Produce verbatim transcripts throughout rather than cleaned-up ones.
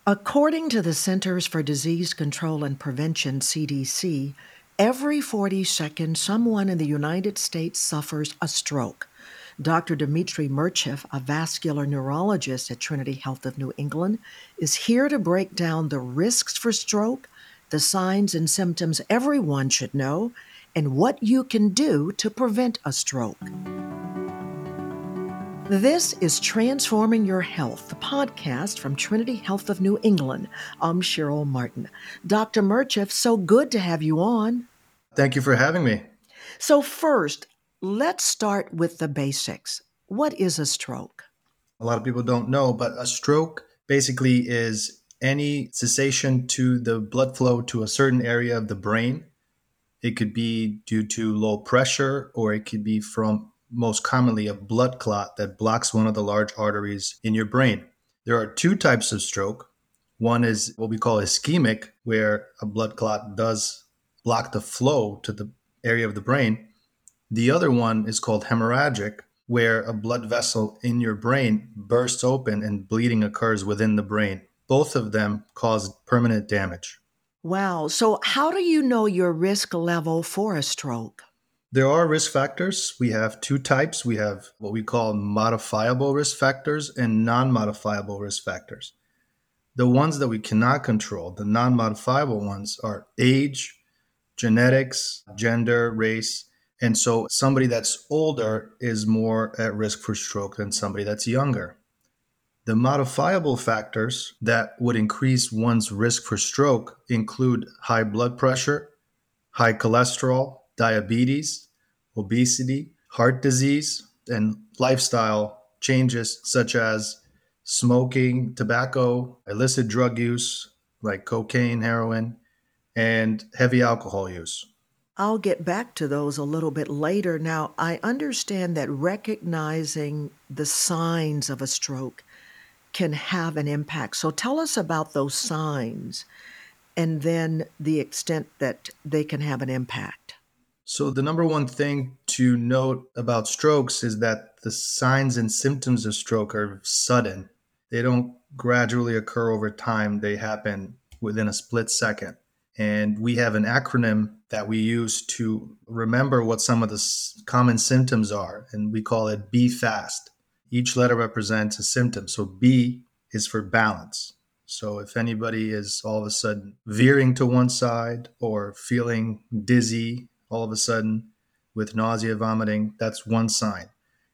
According to the Centers for Disease Control and Prevention, C D C, every forty seconds someone in the United States suffers a stroke. Doctor Dmitry Murchev, a vascular neurologist at Trinity Health of New England, is here to break down the risks for stroke, the signs and symptoms everyone should know, and what you can do to prevent a stroke. This is Transforming Your Health, the podcast from Trinity Health of New England. I'm Cheryl Martin. Doctor Murchev, so good to have you on. Thank you for having me. So first, let's start with the basics. What is a stroke? A lot of people don't know, but a stroke basically is any cessation to the blood flow to a certain area of the brain. It could be due to low pressure, or it could be from, most commonly, a blood clot that blocks one of the large arteries in your brain. There are two types of stroke. One is what we call ischemic, where a blood clot does block the flow to the area of the brain. The other one is called hemorrhagic, where a blood vessel in your brain bursts open and bleeding occurs within the brain. Both of them cause permanent damage. Wow. So how do you know your risk level for a stroke? There are risk factors. We have two types. We have what we call modifiable risk factors and non-modifiable risk factors. The ones that we cannot control, the non-modifiable ones, are age, genetics, gender, race. And so somebody that's older is more at risk for stroke than somebody that's younger. The modifiable factors that would increase one's risk for stroke include high blood pressure, high cholesterol, diabetes, obesity, heart disease, and lifestyle changes such as smoking, tobacco, illicit drug use like cocaine, heroin, and heavy alcohol use. I'll get back to those a little bit later. Now, I understand that recognizing the signs of a stroke can have an impact. So tell us about those signs and then the extent that they can have an impact. So the number one thing to note about strokes is that the signs and symptoms of stroke are sudden. They don't gradually occur over time. They happen within a split second. And we have an acronym that we use to remember what some of the s- common symptoms are, and we call it B FAST. Each letter represents a symptom. So B is for balance. So if anybody is all of a sudden veering to one side or feeling dizzy all of a sudden with nausea, vomiting, that's one sign.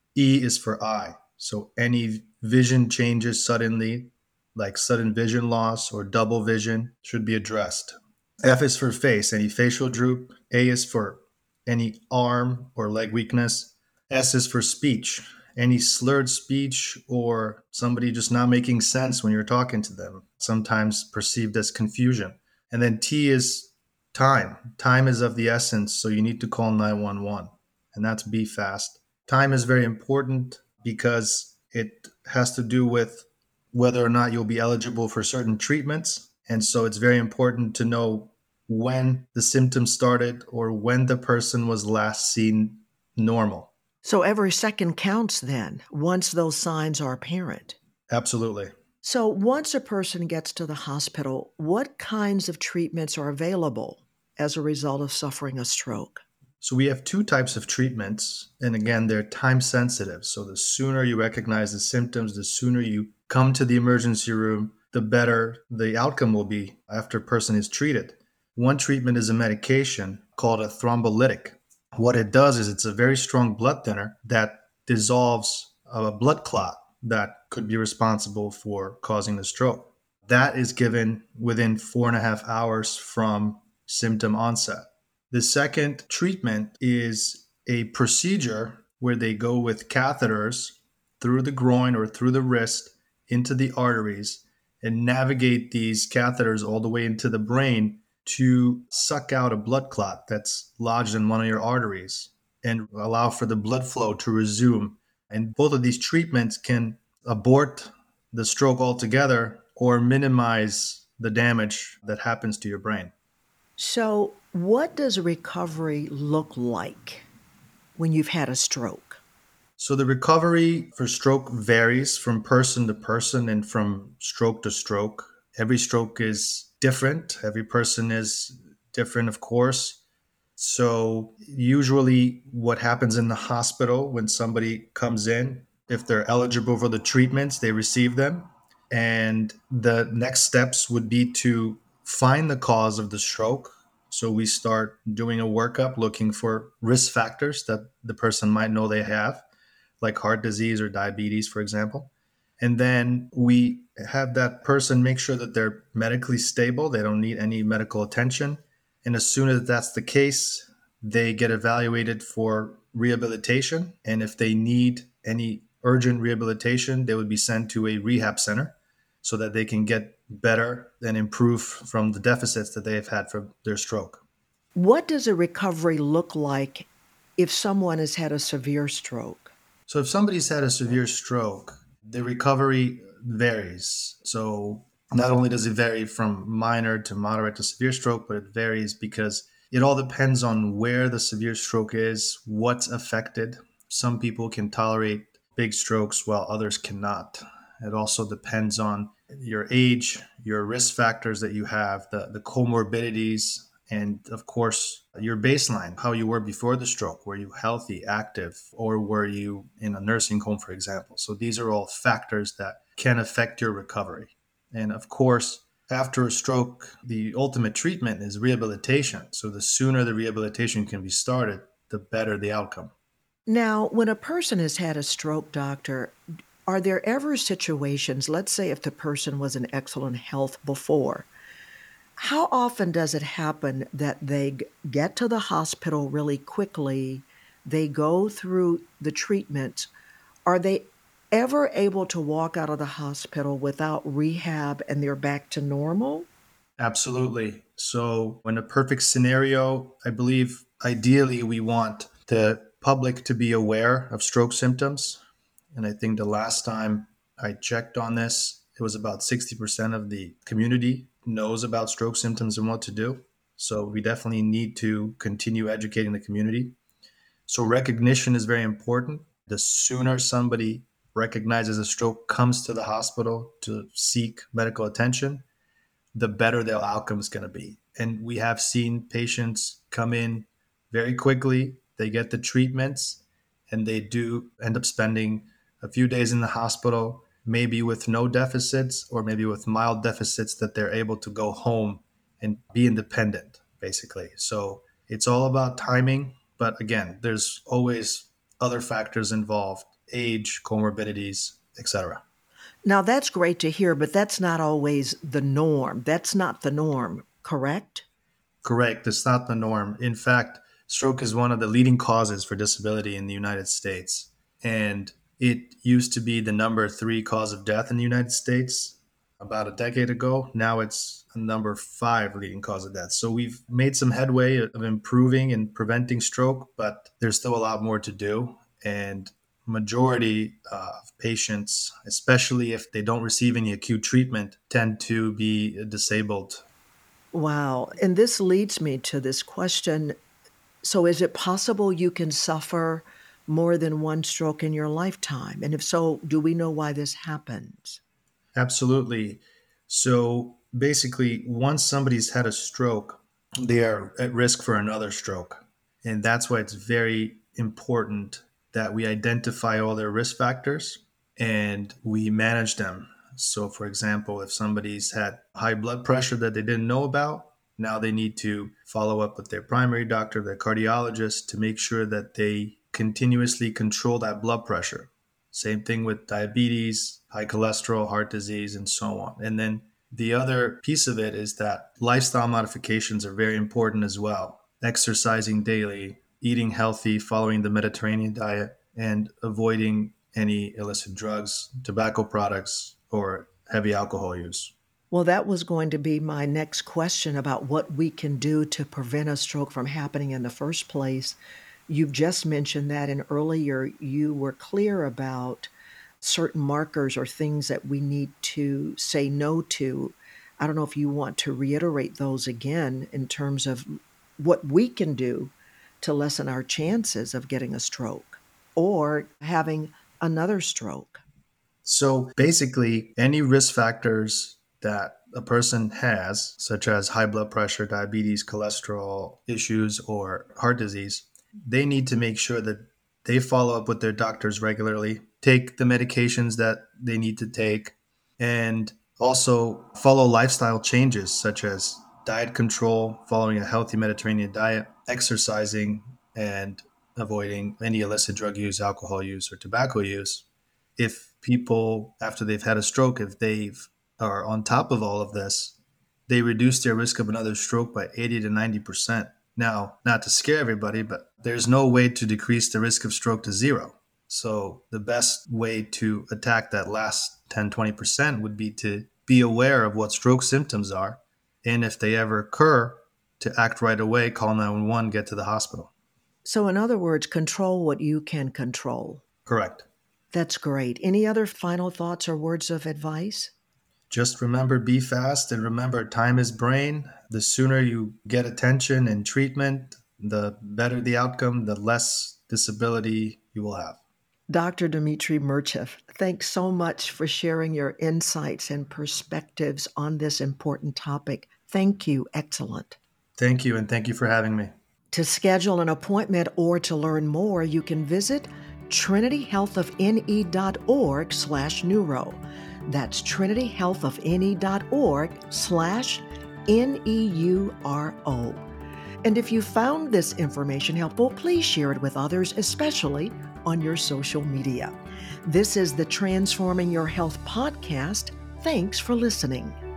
E is for eye. So any vision changes suddenly, like sudden vision loss or double vision, should be addressed. F is for face, any facial droop. A is for any arm or leg weakness. S is for speech, any slurred speech or somebody just not making sense when you're talking to them, sometimes perceived as confusion. And then T is time. Time is of the essence, so you need to call nine one one, and that's B FAST. Time is very important because it has to do with whether or not you'll be eligible for certain treatments. And so it's very important to know when the symptoms started or when the person was last seen normal. So every second counts then, once those signs are apparent. Absolutely. So once a person gets to the hospital, what kinds of treatments are available as a result of suffering a stroke? So we have two types of treatments. And again, they're time sensitive. So the sooner you recognize the symptoms, the sooner you come to the emergency room, the better the outcome will be after a person is treated. One treatment is a medication called a thrombolytic. What it does is it's a very strong blood thinner that dissolves a blood clot that could be responsible for causing the stroke. That is given within four and a half hours from symptom onset. The second treatment is a procedure where they go with catheters through the groin or through the wrist into the arteries and navigate these catheters all the way into the brain to suck out a blood clot that's lodged in one of your arteries and allow for the blood flow to resume. And both of these treatments can abort the stroke altogether or minimize the damage that happens to your brain. So, what does recovery look like when you've had a stroke? So the recovery for stroke varies from person to person and from stroke to stroke. Every stroke is different. Every person is different, of course. So usually what happens in the hospital when somebody comes in, if they're eligible for the treatments, they receive them. And the next steps would be to find the cause of the stroke. So we start doing a workup looking for risk factors that the person might know they have, like heart disease or diabetes, for example. And then we have that person make sure that they're medically stable. They don't need any medical attention. And as soon as that's the case, they get evaluated for rehabilitation. And if they need any urgent rehabilitation, they would be sent to a rehab center so that they can get better and improve from the deficits that they've had from their stroke. What does a recovery look like if someone has had a severe stroke? So if somebody's had a severe stroke, the recovery varies. So not only does it vary from minor to moderate to severe stroke, but it varies because it all depends on where the severe stroke is, what's affected. Some people can tolerate big strokes while others cannot. It also depends on your age, your risk factors that you have, the, the comorbidities, and of course, your baseline, how you were before the stroke. Were you healthy, active, or were you in a nursing home, for example? So these are all factors that can affect your recovery. And of course, after a stroke, the ultimate treatment is rehabilitation. So the sooner the rehabilitation can be started, the better the outcome. Now, when a person has had a stroke, doctor, are there ever situations, let's say if the person was in excellent health before, how often does it happen that they g- get to the hospital really quickly? They go through the treatment. Are they ever able to walk out of the hospital without rehab and they're back to normal? Absolutely. So, in a perfect scenario, I believe ideally we want the public to be aware of stroke symptoms. And I think the last time I checked on this, it was about sixty percent of the community knows about stroke symptoms and what to do. So, we definitely need to continue educating the community. So, recognition is very important. The sooner somebody recognizes a stroke, comes to the hospital to seek medical attention, the better their outcome is going to be. And we have seen patients come in very quickly, they get the treatments, and they do end up spending a few days in the hospital, maybe with no deficits or maybe with mild deficits that they're able to go home and be independent, basically. So it's all about timing. But again, there's always other factors involved: age, comorbidities, et cetera. Now, that's great to hear, but that's not always the norm. That's not the norm, correct? Correct. It's not the norm. In fact, stroke is one of the leading causes for disability in the United States. And it used to be the number three cause of death in the United States about a decade ago. Now it's a number five leading cause of death. So we've made some headway of improving and preventing stroke, but there's still a lot more to do. And majority uh, of patients, especially if they don't receive any acute treatment, tend to be disabled. Wow. And this leads me to this question. So, is it possible you can suffer more than one stroke in your lifetime? And if so, do we know why this happens? Absolutely. So basically, once somebody's had a stroke, they are at risk for another stroke. And that's why it's very important that we identify all their risk factors and we manage them. So, for example, if somebody's had high blood pressure that they didn't know about, now they need to follow up with their primary doctor, their cardiologist, to make sure that they continuously control that blood pressure. Same thing with diabetes, high cholesterol, heart disease, and so on. And then the other piece of it is that lifestyle modifications are very important as well. Exercising daily, eating healthy, following the Mediterranean diet, and avoiding any illicit drugs, tobacco products, or heavy alcohol use. Well, that was going to be my next question about what we can do to prevent a stroke from happening in the first place. You've just mentioned that, and earlier you were clear about certain markers or things that we need to say no to. I don't know if you want to reiterate those again in terms of what we can do to lessen our chances of getting a stroke or having another stroke. So basically, any risk factors that a person has, such as high blood pressure, diabetes, cholesterol issues, or heart disease, they need to make sure that they follow up with their doctors regularly, take the medications that they need to take, and also follow lifestyle changes such as diet control, following a healthy Mediterranean diet, exercising, and avoiding any illicit drug use, alcohol use, or tobacco use. If people, after they've had a stroke, if they are on top of all of this, they reduce their risk of another stroke by eighty to ninety percent. Now, not to scare everybody, but there's no way to decrease the risk of stroke to zero. So the best way to attack that last ten, twenty percent would be to be aware of what stroke symptoms are. And if they ever occur, to act right away, call nine one one, get to the hospital. So in other words, control what you can control. Correct. That's great. Any other final thoughts or words of advice? Just remember, be fast, and remember, time is brain. The sooner you get attention and treatment, the better the outcome, the less disability you will have. Doctor Dmitry Murchev, thanks so much for sharing your insights and perspectives on this important topic. Thank you. Excellent. Thank you, and thank you for having me. To schedule an appointment or to learn more, you can visit trinityhealthofne.org slash neuro. That's trinityhealthofne.org slash N-E-U-R-O. And if you found this information helpful, please share it with others, especially on your social media. This is the Transforming Your Health podcast. Thanks for listening.